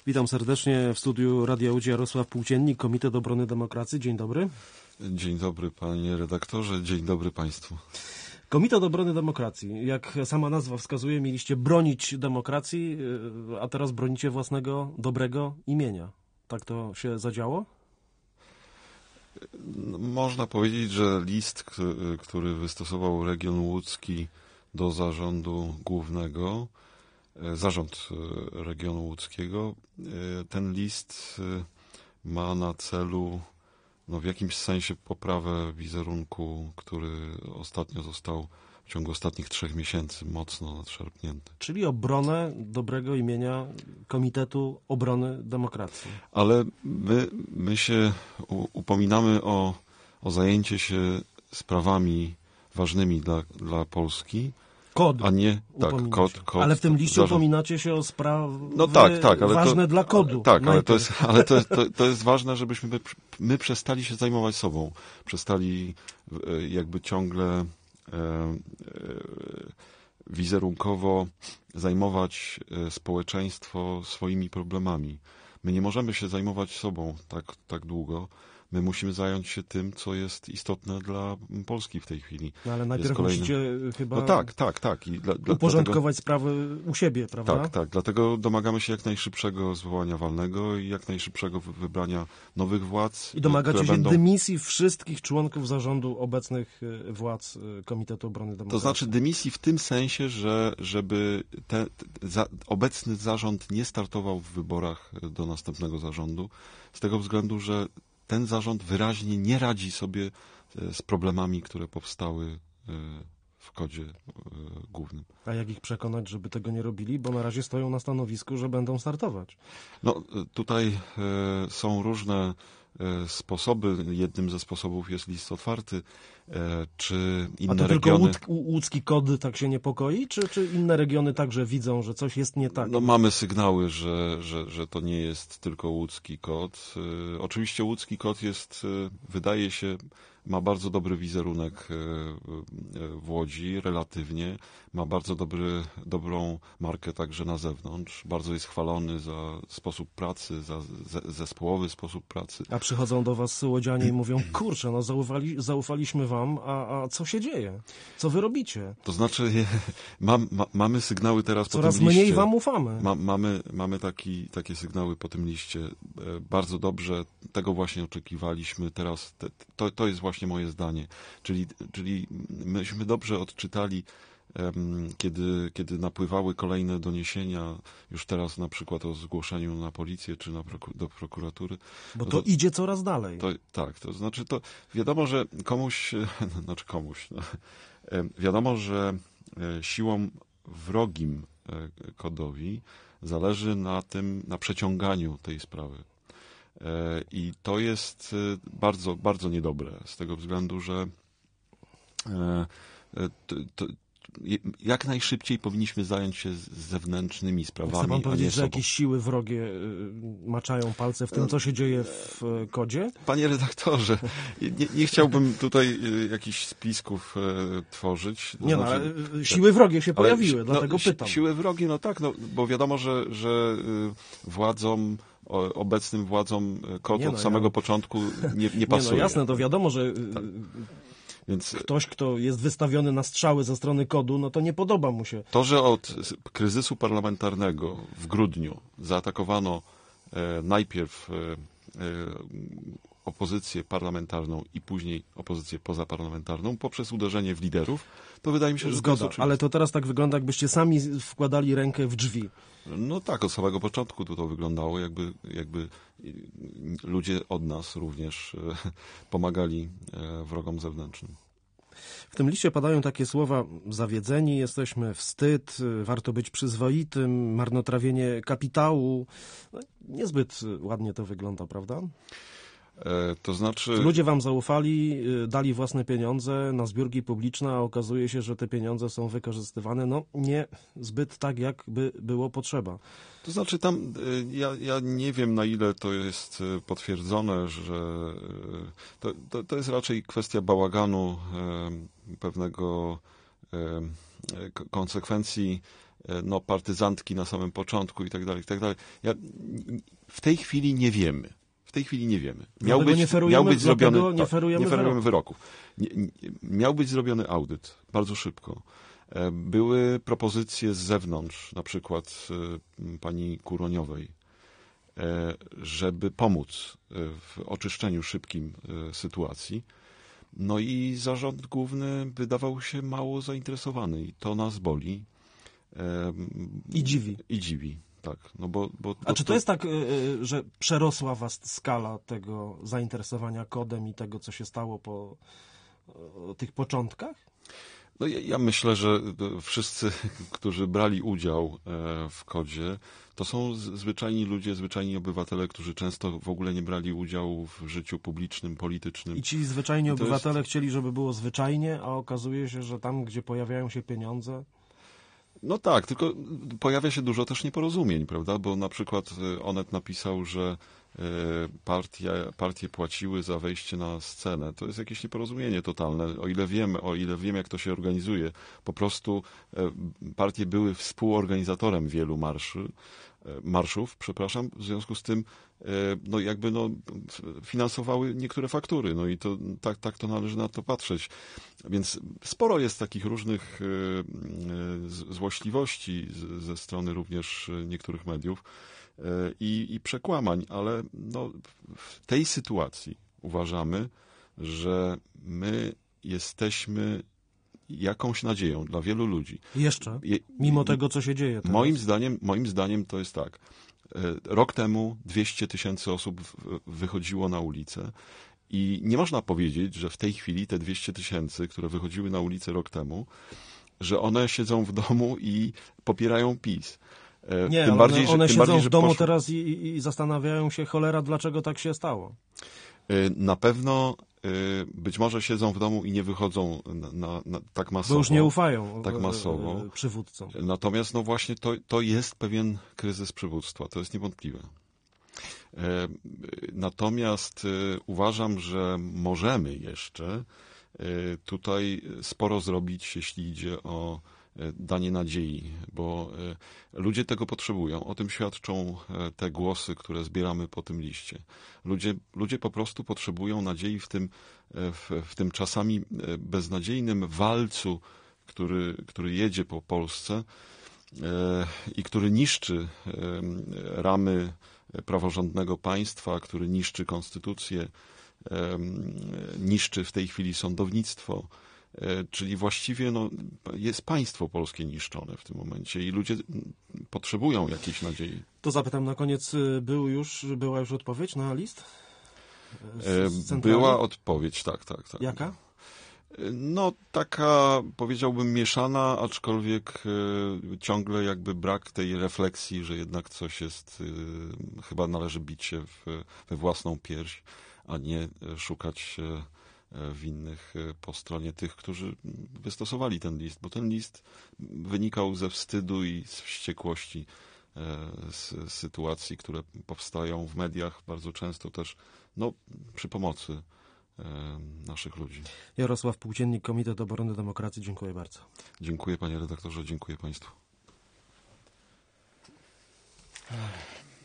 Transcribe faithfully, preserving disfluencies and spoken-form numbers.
Witam serdecznie w studiu Radia Łódź Jarosław Płóciennik, Komitet Obrony Demokracji. Dzień dobry. Dzień dobry panie redaktorze, dzień dobry państwu. Komitet Obrony Demokracji, jak sama nazwa wskazuje, mieliście bronić demokracji, a teraz bronicie własnego dobrego imienia. Tak to się zadziało? Można powiedzieć, że list, który wystosował region łódzki do zarządu głównego, zarząd regionu łódzkiego, ten list ma na celu no, w jakimś sensie poprawę wizerunku, który ostatnio został w ciągu ostatnich trzech miesięcy mocno nadszarpnięty. Czyli obronę dobrego imienia Komitetu Obrony Demokracji. Ale my, my się upominamy o, o zajęcie się sprawami ważnymi dla, dla Polski. Kod. A nie, tak, kod, kod. Ale w tym liście zarząd... upominacie się o sprawy no tak, tak, ale ważne to, dla kodu. Tak, ale, to jest, ale to, jest, to, to jest ważne, żebyśmy my, my przestali się zajmować sobą. Przestali jakby ciągle e, e, wizerunkowo zajmować społeczeństwo swoimi problemami. My nie możemy się zajmować sobą tak, tak długo. My musimy zająć się tym, co jest istotne dla Polski w tej chwili. No ale najpierw kolejny... musicie chyba no tak, tak, tak. I dla, uporządkować dlatego... sprawy u siebie, prawda? Tak, tak. Dlatego domagamy się jak najszybszego zwołania walnego i jak najszybszego wybrania nowych władz. I domagacie się będą... dymisji wszystkich członków zarządu obecnych władz Komitetu Obrony Demokracji. To znaczy dymisji w tym sensie, że żeby te, te, za, obecny zarząd nie startował w wyborach do następnego zarządu, z tego względu, że ten zarząd wyraźnie nie radzi sobie z problemami, które powstały w kodzie głównym. A jak ich przekonać, żeby tego nie robili? Bo na razie stoją na stanowisku, że będą startować. No tutaj są różne sposoby. Jednym ze sposobów jest list otwarty. Czy inne A to regiony... tylko łód, łódzki kod tak się niepokoi? Czy, czy inne regiony także widzą, że coś jest nie tak? No mamy sygnały, że, że, że to nie jest tylko łódzki kod. Oczywiście łódzki kod jest, wydaje się, ma bardzo dobry wizerunek w Łodzi, relatywnie. Ma bardzo dobry, dobrą markę także na zewnątrz. Bardzo jest chwalony za sposób pracy, za zespołowy sposób pracy. A przychodzą do was łodzianie i mówią, kurczę, no zaufali, zaufaliśmy wam, a, a co się dzieje? Co wy robicie? To znaczy, mam, ma, mamy sygnały teraz Coraz po tym liście. mniej wam ufamy. Ma, mamy mamy taki, takie sygnały po tym liście. Bardzo dobrze, tego właśnie oczekiwaliśmy. Teraz te, to, to jest właśnie moje zdanie. Czyli, czyli myśmy dobrze odczytali, um, kiedy, kiedy napływały kolejne doniesienia, już teraz na przykład o zgłoszeniu na policję czy na proku- do prokuratury. Bo to, to idzie coraz dalej. To, tak, to znaczy to wiadomo, że komuś, no, znaczy komuś, no, wiadomo, że siłą wrogim kodowi zależy na tym, na przeciąganiu tej sprawy. I to jest bardzo, bardzo niedobre, z tego względu, że to, to, jak najszybciej powinniśmy zająć się zewnętrznymi sprawami. Chce pan powiedzieć, że sobą. jakieś siły wrogie maczają palce w tym, co się dzieje w kodzie? Panie redaktorze, nie, nie chciałbym tutaj jakichś spisków tworzyć. Nie, znaczy, no, ale siły wrogie się pojawiły, ale, dlatego no, pytam. Siły wrogie, no tak, no, bo wiadomo, że, że władzom, obecnym władzom kod nie od no, samego ja... początku nie, nie pasuje. Nie, no jasne, to wiadomo, że tak. Więc ktoś, kto jest wystawiony na strzały ze strony kodu, no to nie podoba mu się. To, że od kryzysu parlamentarnego w grudniu zaatakowano e, najpierw e, e, opozycję parlamentarną i później opozycję pozaparlamentarną poprzez uderzenie w liderów, to wydaje mi się, że Zgoda, to jest ale to teraz tak wygląda, jakbyście sami wkładali rękę w drzwi. No tak, od samego początku to, to wyglądało, jakby, jakby ludzie od nas również pomagali wrogom zewnętrznym. W tym liście padają takie słowa: zawiedzeni jesteśmy, wstyd, warto być przyzwoitym, marnotrawienie kapitału. No, niezbyt ładnie to wygląda, prawda? To znaczy... Ludzie wam zaufali, dali własne pieniądze na zbiórki publiczne, a okazuje się, że te pieniądze są wykorzystywane no nie zbyt tak, jakby było potrzeba. To znaczy tam, ja, ja nie wiem, na ile to jest potwierdzone, że to, to, to jest raczej kwestia bałaganu, pewnego konsekwencji no, partyzantki na samym początku i tak dalej, i tak dalej. Ja, w tej chwili nie wiemy. W tej chwili nie wiemy. Miał być, nie ferujemy, miał być zrobiony, nie tak, ferujemy, nie ferujemy wyroków. wyroków. Nie, nie, miał być zrobiony audyt bardzo szybko. Były propozycje z zewnątrz, na przykład pani Kuroniowej, żeby pomóc w oczyszczeniu szybkim sytuacji. No i zarząd główny wydawał się mało zainteresowany i to nas boli. I dziwi. I dziwi, tak. No bo, bo, A bo czy to, to jest tak, że przerosła was skala tego zainteresowania kodem i tego, co się stało po tych początkach? No ja, ja myślę, że wszyscy, którzy brali udział w kodzie, to są zwyczajni ludzie, zwyczajni obywatele, którzy często w ogóle nie brali udziału w życiu publicznym, politycznym. I ci zwyczajni obywatele jest... chcieli, żeby było zwyczajnie, a okazuje się, że tam, gdzie pojawiają się pieniądze... No tak, tylko pojawia się dużo też nieporozumień, prawda? Bo na przykład Onet napisał, że partie, partie płaciły za wejście na scenę. To jest jakieś nieporozumienie totalne. O ile wiem, o ile wiem, jak to się organizuje, po prostu partie były współorganizatorem wielu marszy, marszów, przepraszam, w związku z tym no jakby no, finansowały niektóre faktury, no i to tak, tak to należy na to patrzeć. Więc sporo jest takich różnych złośliwości ze strony również niektórych mediów i, i przekłamań, ale no, w tej sytuacji uważamy, że my jesteśmy jakąś nadzieją dla wielu ludzi. Jeszcze? Mimo tego, co się dzieje teraz. Moim zdaniem, moim zdaniem to jest tak. Rok temu dwieście tysięcy osób wychodziło na ulicę i nie można powiedzieć, że w tej chwili te dwieście tysięcy, które wychodziły na ulicę rok temu, że one siedzą w domu i popierają PiS. Nie, tym ale bardziej, one że, siedzą bardziej, w domu poszło... teraz i, i zastanawiają się, cholera, dlaczego tak się stało. Na pewno być może siedzą w domu i nie wychodzą na, na, na, tak masowo. Bo już nie ufają tak masowo. przywódcom. Natomiast no właśnie to, to jest pewien kryzys przywództwa, to jest niewątpliwe. Natomiast uważam, że możemy jeszcze tutaj sporo zrobić, jeśli idzie o danie nadziei, bo ludzie tego potrzebują. O tym świadczą te głosy, które zbieramy po tym liście. Ludzie, ludzie po prostu potrzebują nadziei w tym, w, w tym czasami beznadziejnym walcu, który, który jedzie po Polsce i który niszczy ramy praworządnego państwa, który niszczy konstytucję, niszczy w tej chwili sądownictwo. Czyli właściwie no, jest państwo polskie niszczone w tym momencie i ludzie potrzebują jakiejś nadziei. To zapytam na koniec, był już, była już odpowiedź na list? Z była odpowiedź, tak, tak, tak. Jaka? No taka, powiedziałbym, mieszana, aczkolwiek ciągle jakby brak tej refleksji, że jednak coś jest, chyba należy bić się w, we własną pierś, a nie szukać winnych po stronie tych, którzy wystosowali ten list, bo ten list wynikał ze wstydu i z wściekłości z sytuacji, które powstają w mediach bardzo często też no, przy pomocy naszych ludzi. Jarosław Płóciennik, Komitet Obrony Demokracji. Dziękuję bardzo. Dziękuję, panie redaktorze, dziękuję państwu.